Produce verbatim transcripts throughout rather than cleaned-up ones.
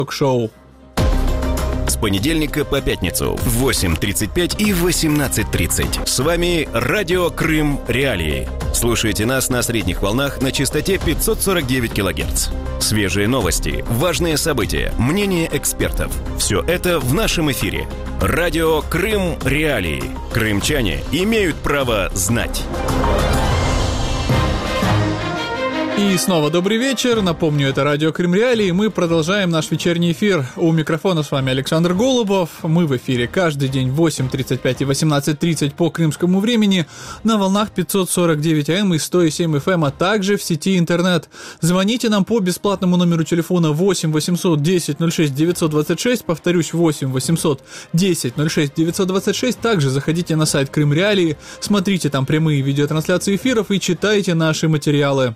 Ток-шоу. С понедельника по пятницу в восемь тридцать пять и восемнадцать тридцать. С вами Радио Крым Реалии. Слушайте нас на средних волнах на частоте пятьсот сорок девять килогерц. Свежие новости, важные события, мнения экспертов. Все это в нашем эфире. Радио Крым Реалии. Крымчане имеют право знать. И снова добрый вечер. Напомню, это Радио Крым Реалии. Мы продолжаем наш вечерний эфир. У микрофона с вами Александр Голубов. Мы в эфире каждый день в восемь тридцать пять и восемнадцать тридцать по крымскому времени на волнах пятьсот сорок девять АМ и сто семь эф эм, а также в сети интернет. Звоните нам по бесплатному номеру телефона восемь восемьсот десять ноль шесть девятьсот двадцать шесть. Повторюсь, восемь восемьсот десять ноль шесть девятьсот двадцать шесть. Также заходите на сайт Крым Реалии, смотрите там прямые видеотрансляции эфиров и читайте наши материалы.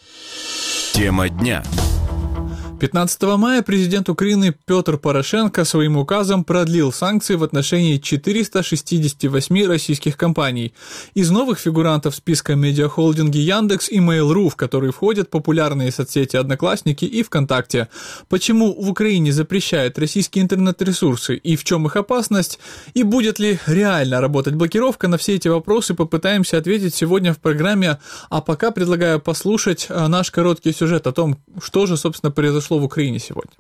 Тема дня. пятнадцатого мая президент Украины Петр Порошенко своим указом продлил санкции в отношении четырёхсот шестидесяти восьми российских компаний. Из новых фигурантов списка медиахолдинги Яндекс и Mail.ru, в которые входят популярные соцсети Одноклассники и ВКонтакте. Почему в Украине запрещают российские интернет-ресурсы и в чем их опасность? И будет ли реально работать блокировка? На все эти вопросы попытаемся ответить сегодня в программе. А пока предлагаю послушать наш короткий сюжет о том, что же, собственно, произошло в Україні сьогодні.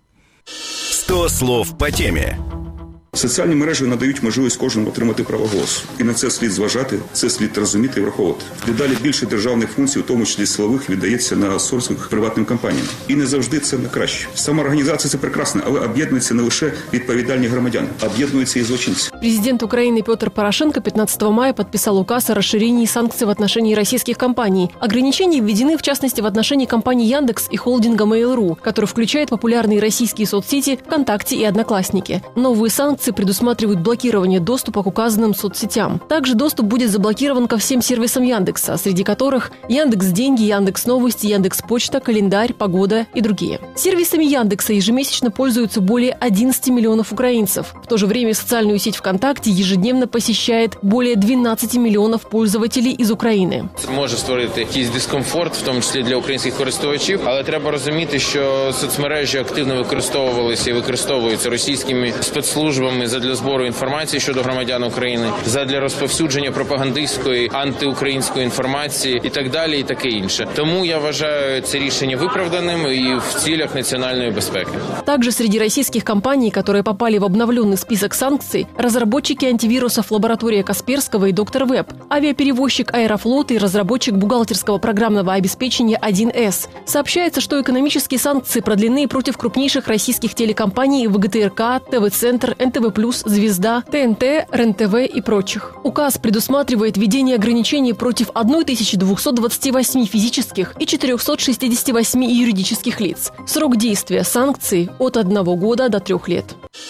сто слов по темі. Соціальні мережі надають можливість кожному отримати право голосу. І на це слід зважати, це слід розуміти і враховувати. Дедалі більше державних функцій, в тому числі силових, віддається на аутсорсинг приватним компаніям. І не завжди це на краще. Сама організація – це прекрасно, але об'єднуються не лише відповідальні громадяни, об'єднуються і злочинці. Президент Украины Петр Порошенко пятнадцатого мая подписал указ о расширении санкций в отношении российских компаний. Ограничения введены, в частности, в отношении компаний Яндекс и холдинга Mail.ru, который включает популярные российские соцсети ВКонтакте и Одноклассники. Новые санкции предусматривают блокирование доступа к указанным соцсетям. Также доступ будет заблокирован ко всем сервисам Яндекса, среди которых Яндекс.Деньги, Яндекс.Новости, Яндекс.Почта, Календарь, Погода и другие. Сервисами Яндекса ежемесячно пользуются более одиннадцати миллионов украинцев. В то же время социальную сеть ВКонтакте ежедневно посещает более двенадцати миллионов пользователей из України. Може створити якийсь дискомфорт, в тому числі для українських користувачів, але треба розуміти, що соцмережі активно використовувалися і використовуються російськими спецслужбами задля збору інформації щодо громадян України, задля розповсюдження пропагандистської, антиукраїнської інформації і так далі, і таке інше. Тому я вважаю це рішення виправданим і в цілях національної безпеки. Также среди российских компаний, которые попали в обновленный список санкций, разработчики антивирусов лаборатория Касперского и Доктор Веб, авиаперевозчик Аэрофлот и разработчик бухгалтерского программного обеспечения один эс. Сообщается, что экономические санкции продлены против крупнейших российских телекомпаний ВГТРК, ТВ-центр, эн тэ вэ плюс, Звезда, тэ эн тэ, РЕН-ТВ и прочих. Указ предусматривает введение ограничений против тысячи двухсот двадцати восьми физических и четырехсот шестидесяти восьми юридических лиц. Срок действия санкций от одного года до трех лет.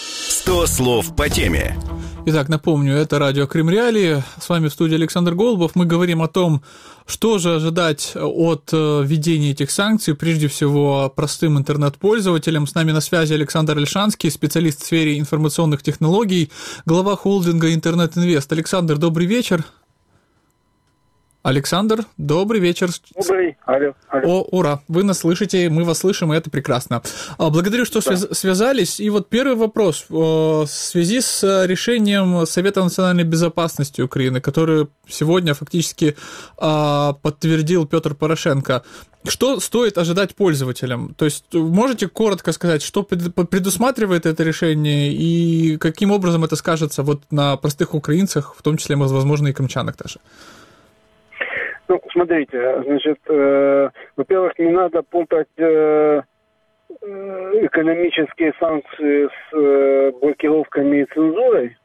сто слов по теме. Итак, напомню, это Радио Крым Реалии. С вами в студии Александр Голубов. Мы говорим о том, что же ожидать от введения этих санкций, прежде всего простым интернет-пользователям. С нами на связи Александр Ольшанский, специалист в сфере информационных технологий, глава холдинга «Интернет-Инвест». Александр, добрый вечер. Александр, добрый вечер. Добрый, алло, алло. О, ура, вы нас слышите, мы вас слышим, и это прекрасно. Благодарю, что да. связались. И вот первый вопрос. В связи с решением Совета национальной безопасности Украины, который сегодня фактически подтвердил Петр Порошенко, что стоит ожидать пользователям? То есть можете коротко сказать, что предусматривает это решение и каким образом это скажется вот на простых украинцах, в том числе, возможно, и крымчанах даже? Ну, смотрите, значит, э, во-первых, не надо путать э, экономические санкции с э, блокировками и цензурой.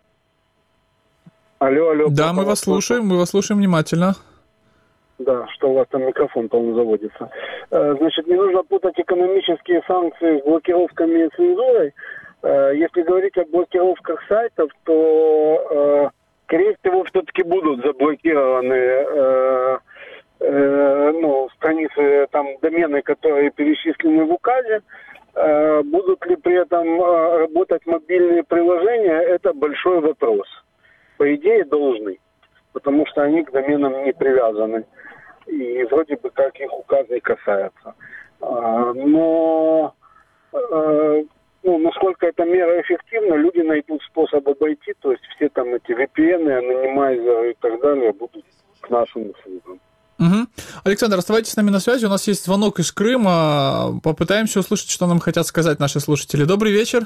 Алло, алло. Да, мы вас слушаем, мы вас слушаем внимательно. Да, что у вас там микрофон, по-моему, заводится. Э, значит, не нужно путать экономические санкции с блокировками и цензурой. Э, если говорить о блокировках сайтов, то... Э, скорее всего, все-таки будут заблокированы э, э, ну, страницы, там, домены, которые перечислены в указе. Э, будут ли при этом э, работать мобильные приложения, это большой вопрос. По идее, должны, потому что они к доменам не привязаны. И вроде бы как их указ не касается. Э, но... Э, Ну, насколько эта мера эффективна, люди найдут способ обойти, то есть все там эти ви пи эн, анонимайзеры и так далее будут к нашим услугам. Угу. Александр, оставайтесь с нами на связи. У нас есть звонок из Крыма. Попытаемся услышать, что нам хотят сказать наши слушатели. Добрый вечер.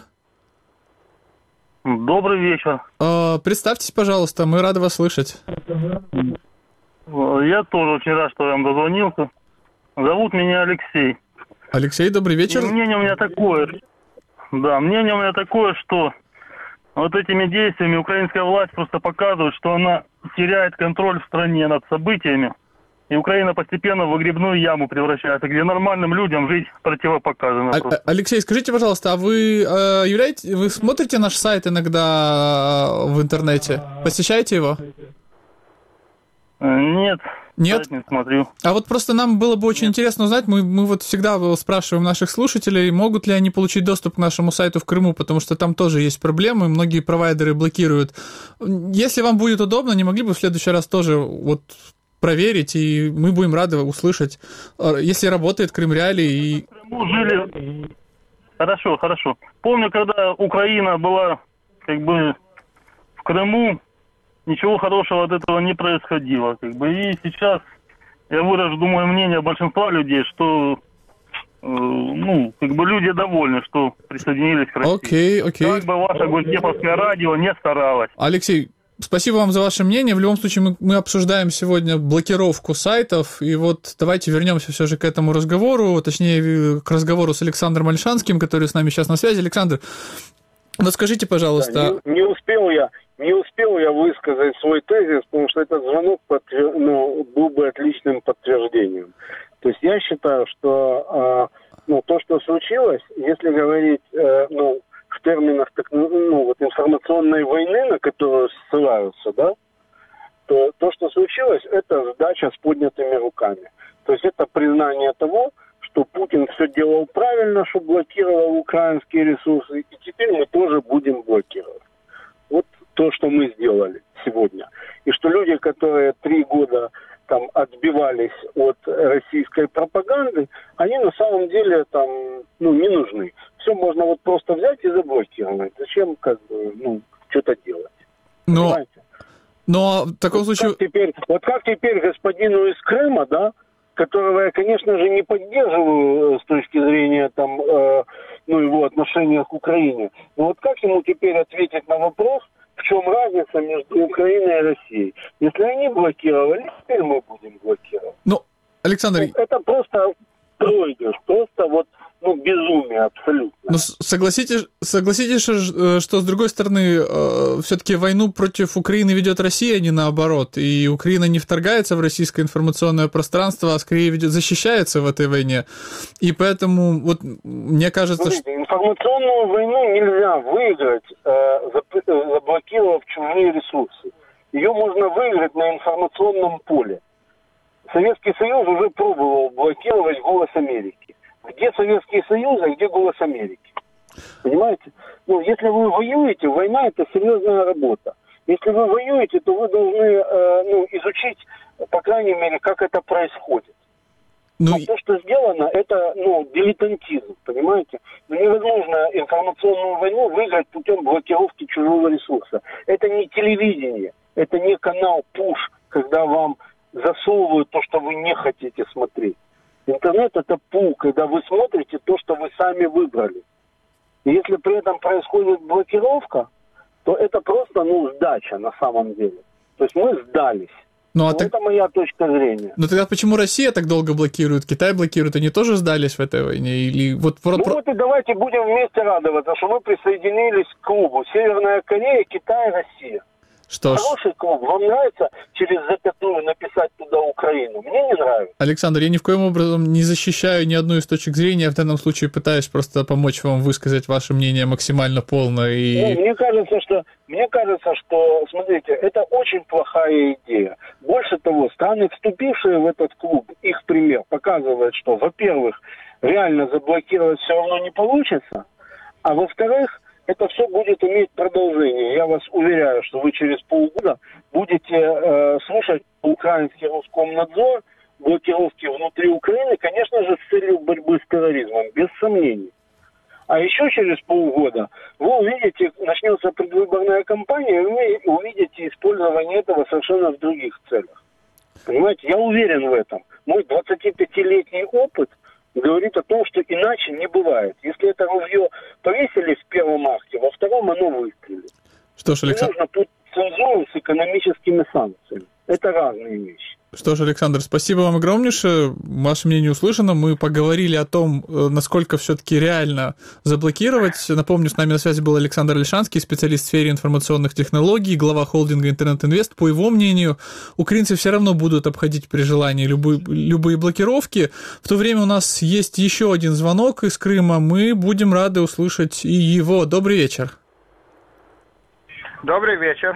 Добрый вечер. Э, представьтесь, пожалуйста, мы рады вас слышать. Я тоже очень рад, что я вам дозвонился. Зовут меня Алексей. Алексей, добрый вечер. И мнение у меня такое, да, мнение у меня такое, что вот этими действиями украинская власть просто показывает, что она теряет контроль в стране над событиями, и Украина постепенно в выгребную яму превращается, где нормальным людям жить противопоказано. А- Алексей, скажите, пожалуйста, а вы э, являетесь, вы смотрите наш сайт иногда в интернете? Посещаете его? Нет. Нет? Не смотрю. А вот просто нам было бы очень Нет. интересно узнать, мы, мы вот всегда спрашиваем наших слушателей, могут ли они получить доступ к нашему сайту в Крыму, потому что там тоже есть проблемы, многие провайдеры блокируют. Если вам будет удобно, не могли бы в следующий раз тоже вот проверить, и мы будем рады услышать, если работает Крым Реалии. И... В Крыму жили... Хорошо, хорошо. Помню, когда Украина была как бы в Крыму, ничего хорошего от этого не происходило. Как бы. И сейчас я выражу, думаю, мнение большинства людей, что э, ну, как бы люди довольны, что присоединились к России. Окей, окей. Как бы ваше госдеповское радио не старалось. Алексей, спасибо вам за ваше мнение. В любом случае, мы, мы обсуждаем сегодня блокировку сайтов, и вот давайте вернемся все же к этому разговору, точнее, к разговору с Александром Ольшанским, который с нами сейчас на связи. Александр, ну скажите, пожалуйста... Да, не, не успел я... Не успел я высказать свой тезис, потому что этот звонок подтвер... ну, был бы отличным подтверждением. То есть я считаю, что э, ну, то, что случилось, если говорить э, ну, в терминах так, ну, вот, информационной войны, на которую ссылаются, да, то то, что случилось, это сдача с поднятыми руками. То есть это признание того, что Путин все делал правильно, что блокировал украинские ресурсы, и теперь мы тоже будем блокировать. Вот то, что мы сделали сегодня. И что люди, которые три года там отбивались от российской пропаганды, они на самом деле там, ну, не нужны. Все можно вот просто взять и заблокировать. Зачем, как бы, ну, что-то делать? Но, понимаете? Но в таком вот случае... Как теперь, вот как теперь господину из Крыма, да, которого я, конечно же, не поддерживаю с точки зрения там, э, ну, его отношения к Украине, но вот как ему теперь ответить на вопрос, в чем разница между Украиной и Россией? Если они блокировали, теперь мы будем блокировать. Ну, Александр... Это просто проигрыш, просто вот, ну, безумие абсолютно. Ну, согласитесь, согласитесь, что, с другой стороны, все-таки войну против Украины ведет Россия, а не наоборот. И Украина не вторгается в российское информационное пространство, а скорее ведет, защищается в этой войне. И поэтому, вот, мне кажется, Смотрите, что... информационную войну нельзя выиграть, заблокировав чужие ресурсы. Ее можно выиграть на информационном поле. Советский Союз уже пробовал блокировать «Голос Америки». Где Советский Союз, а где «Голос Америки»? Понимаете? Ну, если вы воюете, война – это серьезная работа. Если вы воюете, то вы должны э, ну, изучить, по крайней мере, как это происходит. Ну, а то, что сделано, это ну, дилетантизм, понимаете? Но невозможно информационную войну выиграть путем блокировки чужого ресурса. Это не телевидение, это не канал «Пуш», когда вам засовывают то, что вы не хотите смотреть. Интернет – это пул, когда вы смотрите то, что вы сами выбрали. И если при этом происходит блокировка, то это просто, ну, сдача на самом деле. То есть мы сдались. Ну, а так... Это моя точка зрения. Ну тогда почему Россия так долго блокирует, Китай блокирует, они тоже сдались в этой войне? Или вот... Ну вот и давайте будем вместе радоваться, что мы присоединились к клубу. Северная Корея, Китай, Россия. Что ж. Хороший клуб. Вам нравится через запятую написать туда Украину? Мне не нравится. Александр, я ни в коем образом не защищаю ни одну из точек зрения. Я в данном случае пытаюсь просто помочь вам высказать ваше мнение максимально полно. И... Ну, мне кажется, что, мне кажется, что, смотрите, это очень плохая идея. Больше того, страны, вступившие в этот клуб, их пример показывает, что, во-первых, реально заблокировать все равно не получится, а во-вторых, это все будет иметь продолжение. Я вас уверяю, что вы через полгода будете э, слушать украинский Роскомнадзор, блокировки внутри Украины, конечно же, с целью борьбы с терроризмом, без сомнений. А еще через полгода вы увидите, начнется предвыборная кампания, и вы увидите использование этого совершенно в других целях. Понимаете, я уверен в этом. Мой двадцатипятилетний опыт говорит о том, что иначе не бывает. Если это ружье повесили в первом акте, во втором оно выстрелит. Что ж, Александр... Не нужно тут цензуру с экономическими санкциями. Это разные вещи. Что ж, Александр, спасибо вам огромнейшее. Ваше мнение услышано. Мы поговорили о том, насколько все-таки реально заблокировать. Напомню, с нами на связи был Александр Ольшанский, специалист в сфере информационных технологий, глава холдинга «Интернет-Инвест». По его мнению, украинцы все равно будут обходить при желании любые, любые блокировки. В то время у нас есть еще один звонок из Крыма. Мы будем рады услышать и его. Добрый вечер. Добрый вечер.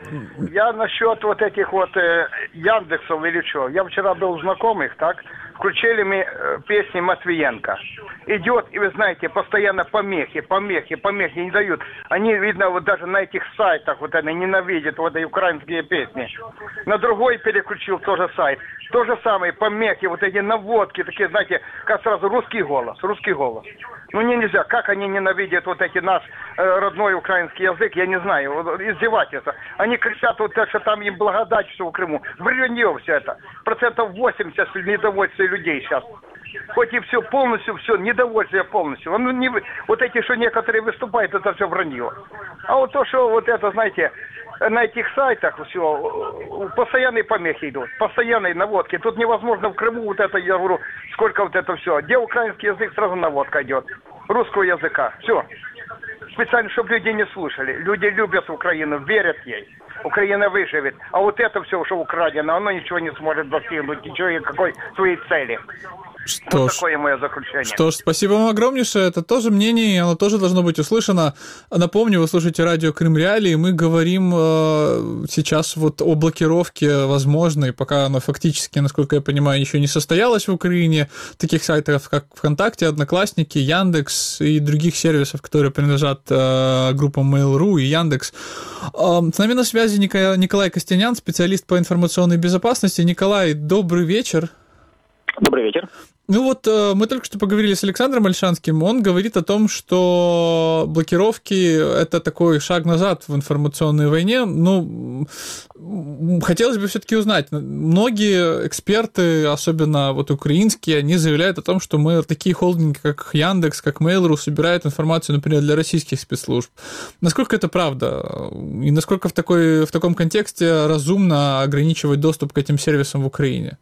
Я насчет вот этих вот э, Яндексов или что. Я вчера был у знакомых, так, включили мне э, песни Матвиенко. Идет, и вы знаете, постоянно помехи, помехи, помехи не дают. Они, видно, вот даже на этих сайтах вот они ненавидят вот эти украинские песни. На другой переключил тоже сайт. То же самое, помехи, вот эти наводки, такие, знаете, как сразу русский голос, русский голос. Ну, не нельзя, как они ненавидят вот эти наш э, родной украинский язык, я не знаю, вот, издевательство. Они кричат вот так, что там им благодать все в Крыму. Врёнье все это. Процентов восемьдесят недовольствия людей сейчас. Хоть и все полностью, все, недовольствие полностью. Ну, не, вот эти, что некоторые выступают, это все вранье. А вот то, что вот это, знаете, на этих сайтах все, постоянные помехи идут, постоянные наводки. Тут невозможно в Крыму вот это, я говорю, сколько вот это все. Где украинский язык, сразу наводка идет. Русского языка. Все. Специально, чтобы люди не слушали. Люди любят Украину, верят ей. Украина выживет. А вот это все, что украдено, оно ничего не сможет достигнуть, ничего и какой своей цели. Что вот ж, такое мое заключение. Что ж, спасибо вам огромнейшее. Это тоже мнение, и оно тоже должно быть услышано. Напомню, вы слушаете радио Крым Реалии, и мы говорим э, сейчас вот о блокировке возможной, пока она фактически, насколько я понимаю, еще не состоялась в Украине, таких сайтов, как ВКонтакте, Одноклассники, Яндекс и других сервисов, которые принадлежат э, группам Mail.ru и Яндекс. Э, с нами на связи Николай, Николай Костянян, специалист по информационной безопасности. Николай, добрый вечер. Добрый вечер. Ну вот мы только что поговорили с Александром Ольшанским, он говорит о том, что блокировки – это такой шаг назад в информационной войне. Ну, хотелось бы все-таки узнать, многие эксперты, особенно вот украинские, они заявляют о том, что мы такие холдинги, как Яндекс, как Mail.ru, собирают информацию, например, для российских спецслужб. Насколько это правда? И насколько в, такой, в таком контексте разумно ограничивать доступ к этим сервисам в Украине?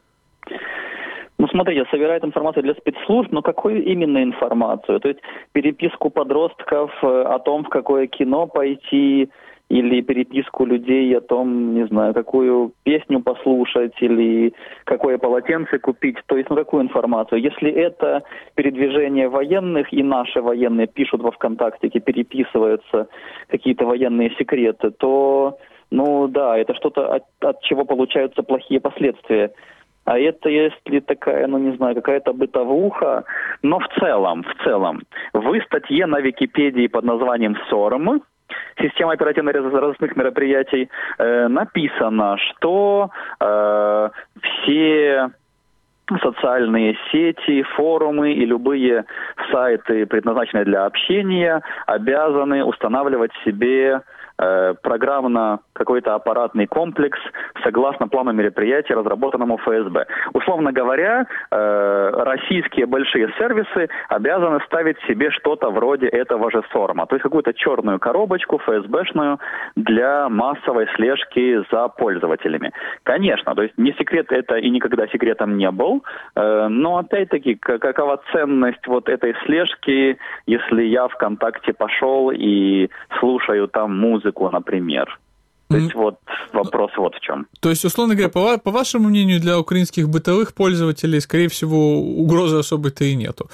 Ну, смотрите, собирает информацию для спецслужб, но какую именно информацию? То есть переписку подростков о том, в какое кино пойти, или переписку людей о том, не знаю, какую песню послушать, или какое полотенце купить. То есть, ну, какую информацию? Если это передвижение военных, и наши военные пишут во ВКонтакте, переписываются какие-то военные секреты, то, ну, да, это что-то, от, от чего получаются плохие последствия. А это если такая, ну не знаю, какая-то бытовуха. Но в целом, в целом, в статье на Википедии под названием СОРМ, система оперативно-розыскных мероприятий, э, написано, что э, все социальные сети, форумы и любые сайты, предназначенные для общения, обязаны устанавливать себе э, программно какой-то аппаратный комплекс согласно плану мероприятий, разработанному эф эс бэ. Условно говоря, э, российские большие сервисы обязаны ставить себе что-то вроде этого же СОРМа, то есть какую-то черную коробочку эф эс бэ-шную для массовой слежки за пользователями. Конечно, то есть не секрет это и никогда секретом не был, э, но опять-таки какова ценность вот этой слежки, если я ВКонтакте пошел и слушаю там музыку, например. То есть вот вопрос вот в чем. То есть, условно говоря, по, по вашему мнению, для украинских бытовых пользователей, скорее всего, угрозы особой-то и нету.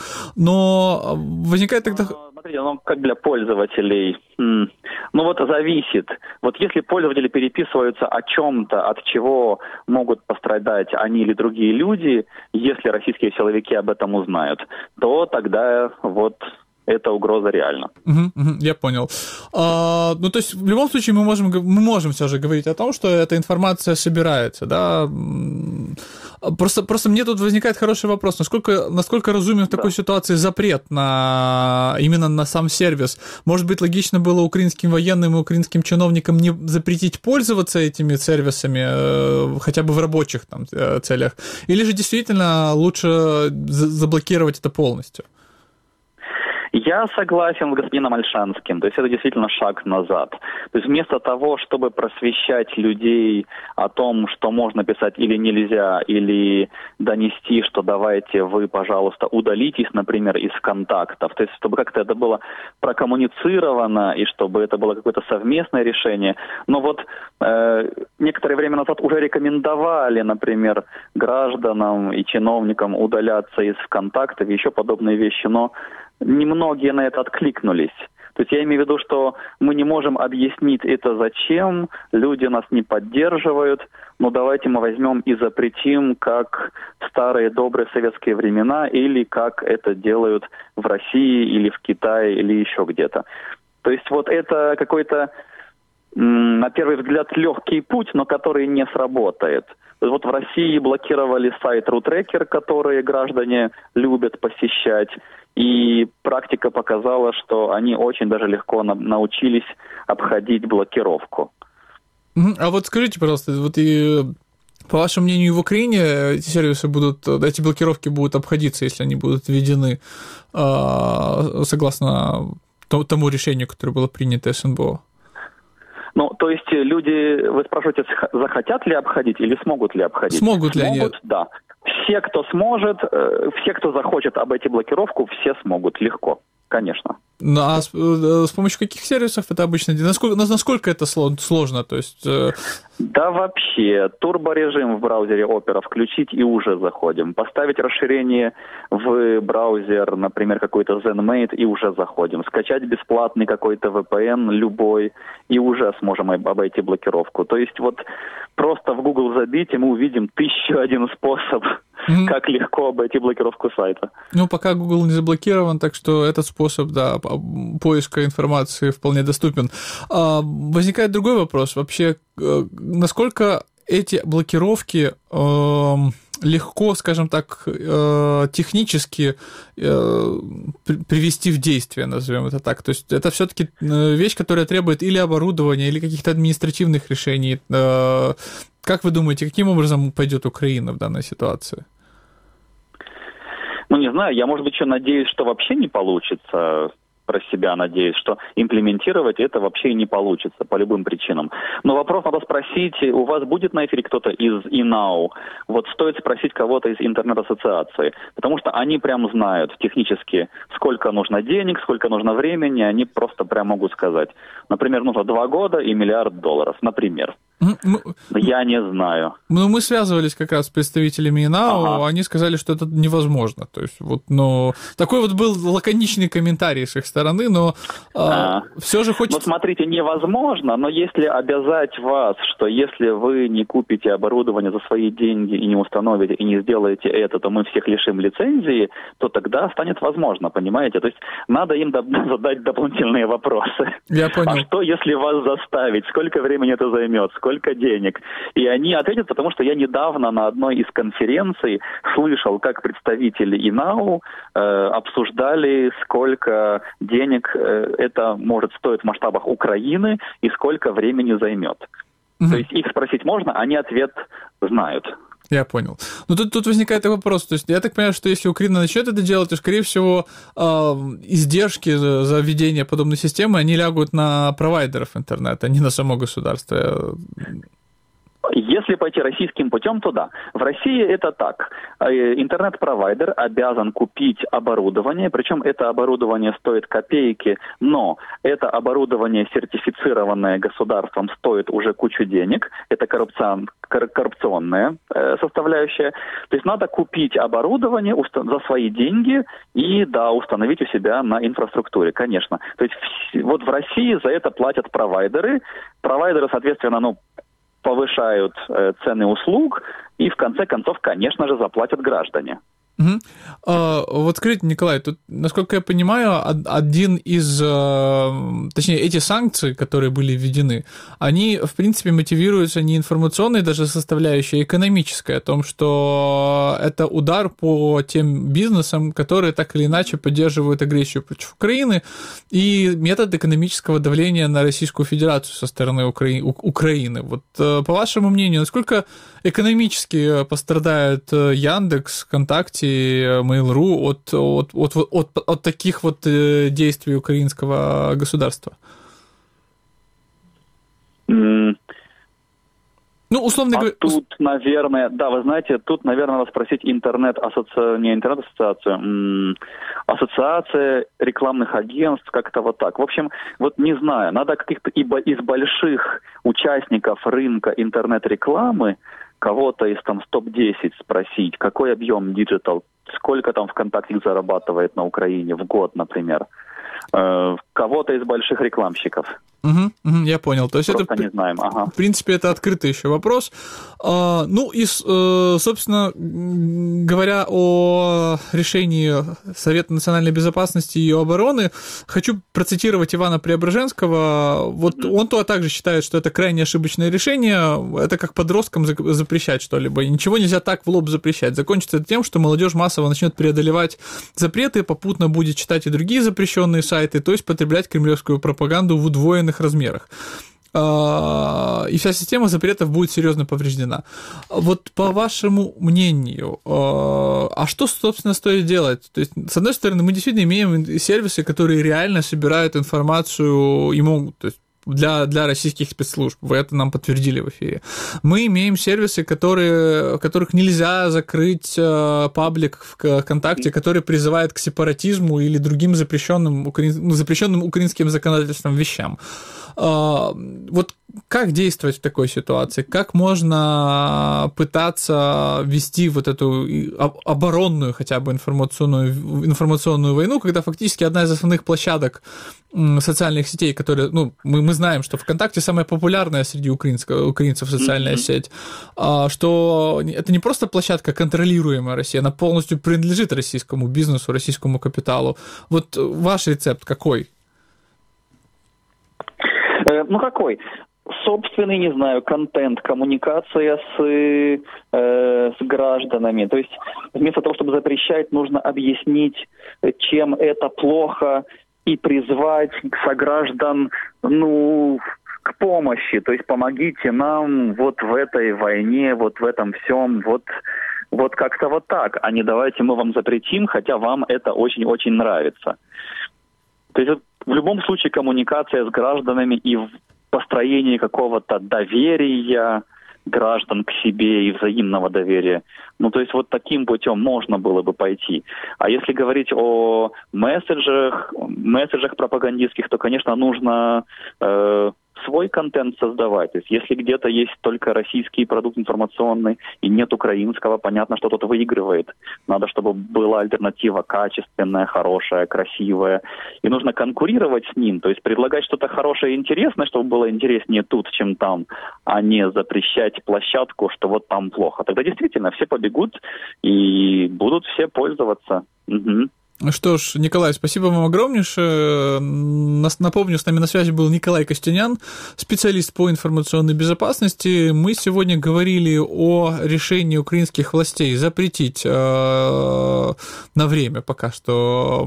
Но возникает тогда... Смотрите, ну как для пользователей? Ну вот зависит. Вот если пользователи переписываются о чем-то, от чего могут пострадать они или другие люди, если российские силовики об этом узнают, то тогда вот... эта угроза реальна. Угу, угу, я понял. А, ну, то есть, в любом случае, мы можем, мы можем все же говорить о том, что эта информация собирается, да. Просто, просто мне тут возникает хороший вопрос. Насколько, насколько разумен в такой да. ситуации запрет на, именно на сам сервис? Может быть, логично было украинским военным и украинским чиновникам не запретить пользоваться этими сервисами, хотя бы в рабочих там, целях? Или же действительно лучше заблокировать это полностью? Я согласен с господином Ольшанским, то есть это действительно шаг назад. То есть вместо того, чтобы просвещать людей о том, что можно писать или нельзя, или донести, что давайте вы, пожалуйста, удалитесь, например, из контактов, то есть чтобы как-то это было прокоммуницировано и чтобы это было какое-то совместное решение. Но вот э, некоторое время назад уже рекомендовали, например, гражданам и чиновникам удаляться из контактов и еще подобные вещи, но немногие на это откликнулись. То есть я имею в виду, что мы не можем объяснить это зачем, люди нас не поддерживают, но давайте мы возьмем и запретим, как в старые добрые советские времена, или как это делают в России, или в Китае, или еще где-то. То есть вот это какой-то, на первый взгляд, легкий путь, но который не сработает. Вот в России блокировали сайт RuTracker, который граждане любят посещать, и практика показала, что они очень даже легко на- научились обходить блокировку. А вот скажите, пожалуйста, вот и по вашему мнению, в Украине эти сервисы будут, эти блокировки будут обходиться, если они будут введены согласно тому решению, которое было принято эс эн бэ о? Ну, то есть люди, вы спрашиваете, захотят ли обходить или смогут ли обходить? Смогут ли они? Смогут, да. Все, кто сможет, все, кто захочет обойти блокировку, все смогут легко, конечно. Ну, а с, с помощью каких сервисов это обычно? Насколько, насколько это сложно? То есть... Да вообще, турборежим в браузере Opera включить и уже заходим. Поставить расширение в браузер, например, какой-то ZenMate, и уже заходим. Скачать бесплатный какой-то ви пи эн любой, и уже сможем обойти блокировку. То есть вот просто в Google забить, и мы увидим тысячу один способ, mm-hmm. как легко обойти блокировку сайта. Ну, пока Google не заблокирован, так что этот способ, да, поиска информации вполне доступен. А, возникает другой вопрос. Вообще, насколько эти блокировки э, легко, скажем так, э, технически э, привести в действие, назовем это так? То есть это все-таки вещь, которая требует или оборудования, или каких-то административных решений. Э, как вы думаете, каким образом пойдет Украина в данной ситуации? Ну, не знаю, я, может быть, еще надеюсь, что вообще не получится. Про себя надеюсь, что имплементировать это вообще не получится по любым причинам. Но вопрос надо спросить, у вас будет на эфире кто-то из ИНАУ? Вот стоит спросить кого-то из интернет-ассоциации, потому что они прям знают технически, сколько нужно денег, сколько нужно времени, они просто прям могут сказать. Например, нужно два года и миллиард долларов, например. Мы, Я не знаю. Ну, мы связывались как раз с представителями ИНАУ, ага. Они сказали, что это невозможно. То есть, вот, но такой вот был лаконичный комментарий с их стороны, но а, все же хочется... Ну, смотрите, невозможно, но если обязать вас, что если вы не купите оборудование за свои деньги и не установите, и не сделаете это, то мы всех лишим лицензии, то тогда станет возможно, понимаете? То есть надо им задать дополнительные вопросы. Я понял. А что, если вас заставить? Сколько времени это займет? Сколько денег? И они ответят, потому что я недавно на одной из конференций слышал, как представители ИНАУ э, обсуждали, сколько денег э, это может стоить в масштабах Украины и сколько времени займет. Mm-hmm. То есть их спросить можно, они ответ знают. Я понял. Но тут, тут возникает вопрос. То есть я так понимаю, что если Украина начнет это делать, то, скорее всего, э, издержки за, за введение подобной системы, они лягут на провайдеров интернета, а не на само государство. Если пойти российским путем, то да. В России это так. Интернет-провайдер обязан купить оборудование, причем это оборудование стоит копейки, но это оборудование, сертифицированное государством, стоит уже кучу денег. Это коррупцион, коррупционная составляющая. То есть надо купить оборудование за свои деньги и, да, установить у себя на инфраструктуре, конечно. То есть вот в России за это платят провайдеры. Провайдеры, соответственно, ну, повышают э, цены услуг, и в конце концов, конечно же, заплатят граждане. Угу. А, вот скажите, Николай, тут, насколько я понимаю, один из, точнее, эти санкции, которые были введены, они, в принципе, мотивируются не информационной даже составляющей, а экономической, о том, что это удар по тем бизнесам, которые так или иначе поддерживают агрессию против Украины, и метод экономического давления на Российскую Федерацию со стороны Укра... Украины. Вот, по вашему мнению, насколько экономически пострадает Яндекс, ВКонтакте, Mail.ru от, от, от, от, от таких вот действий украинского государства? Mm. Ну, условно а говоря... Тут, наверное, да, вы знаете, тут, наверное, надо спросить интернет-ассоциацию, не интернет-ассоциацию, м- ассоциация рекламных агентств, как-то вот так. В общем, вот не знаю, надо каких-то из больших участников рынка интернет-рекламы кого-то из там топ десять спросить, какой объем диджитал, сколько там ВКонтакте зарабатывает на Украине в год, например. Э, кого-то из больших рекламщиков. Угу, угу, я понял. То есть Просто это, не знаем. Ага. В принципе, это открытый еще вопрос. А, ну и, собственно, говоря о решении Совета национальной безопасности и обороны, хочу процитировать Ивана Преображенского. Вот mm-hmm. он то также считает, что это крайне ошибочное решение. Это как подросткам запрещать что-либо. И ничего нельзя так в лоб запрещать. Закончится это тем, что молодежь массово начнет преодолевать запреты, попутно будет читать и другие запрещенные сайты, то есть потреблять кремлевскую пропаганду в удвоенных размерах. И вся система запретов будет серьезно повреждена. Вот по вашему мнению, а что, собственно, стоит делать? То есть, с одной стороны, мы действительно имеем сервисы, которые реально собирают информацию и могут, то есть, Для, для российских спецслужб. Вы это нам подтвердили в эфире. Мы имеем сервисы, которые, которых нельзя закрыть э, паблик в ВКонтакте, который призывает к сепаратизму или другим запрещенным, украин, ну, запрещенным украинским законодательством вещам. Э, вот как действовать в такой ситуации? Как можно пытаться вести вот эту оборонную хотя бы информационную, информационную войну, когда фактически одна из основных площадок социальных сетей, которые, ну, мы, мы знаем, что ВКонтакте самая популярная среди украинцев социальная mm-hmm. сеть, что это не просто площадка, контролируемая Россией, она полностью принадлежит российскому бизнесу, российскому капиталу. Вот ваш рецепт какой? Э, ну, какой? Собственный, не знаю, контент, коммуникация с, э, с гражданами. То есть вместо того, чтобы запрещать, нужно объяснить, чем это плохо, и призвать сограждан, ну, к помощи. То есть помогите нам вот в этой войне, вот в этом всем, вот, вот как-то вот так, а не давайте мы вам запретим, хотя вам это очень-очень нравится. То есть в любом случае коммуникация с гражданами и построение какого-то доверия граждан к себе и взаимного доверия. Ну, то есть вот таким путем можно было бы пойти. А если говорить о месседжах, месседжах пропагандистских, то, конечно, нужно э, свой контент создавать. То есть если где-то есть только российский продукт информационный и нет украинского, понятно, что тот выигрывает. Надо, чтобы была альтернатива качественная, хорошая, красивая. И нужно конкурировать с ним, то есть предлагать что-то хорошее и интересное, чтобы было интереснее тут, чем там, а не запрещать площадку, что вот там плохо. Тогда действительно все побегут и будут все пользоваться. Угу. Что ж, Николай, спасибо вам огромнейшее. Напомню, с нами на связи был Николай Костянян, специалист по информационной безопасности. Мы сегодня говорили о решении украинских властей запретить э, на время пока что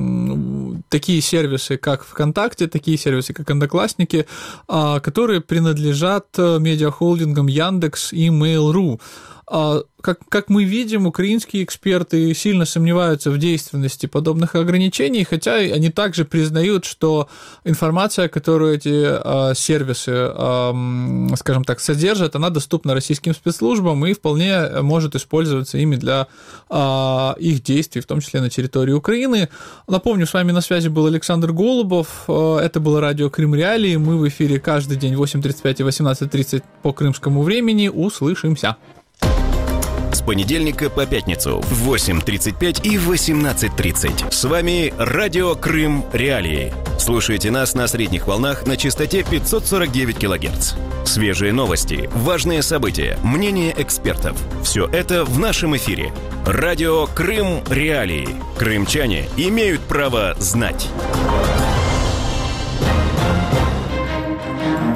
такие сервисы, как ВКонтакте, такие сервисы, как Одноклассники, э, которые принадлежат медиахолдингам Яндекс и Mail.ru. Как, как мы видим, украинские эксперты сильно сомневаются в действенности подобных ограничений, хотя они также признают, что информация, которую эти э, сервисы, э, скажем так, содержат, она доступна российским спецслужбам и вполне может использоваться ими для э, их действий, в том числе на территории Украины. Напомню, с вами на связи был Александр Голубов, э, это было радио Крым Реалии, мы в эфире каждый день в восемь тридцать пять и восемнадцать тридцать по крымскому времени, услышимся. понедельника по пятницу в восемь тридцать пять и восемнадцать тридцать. С вами Радио Крым Реалии. Слушайте нас на средних волнах на частоте пятьсот сорок девять килогерц. Свежие новости, важные события, мнения экспертов. Все это в нашем эфире. Радио Крым Реалии. Крымчане имеют право знать.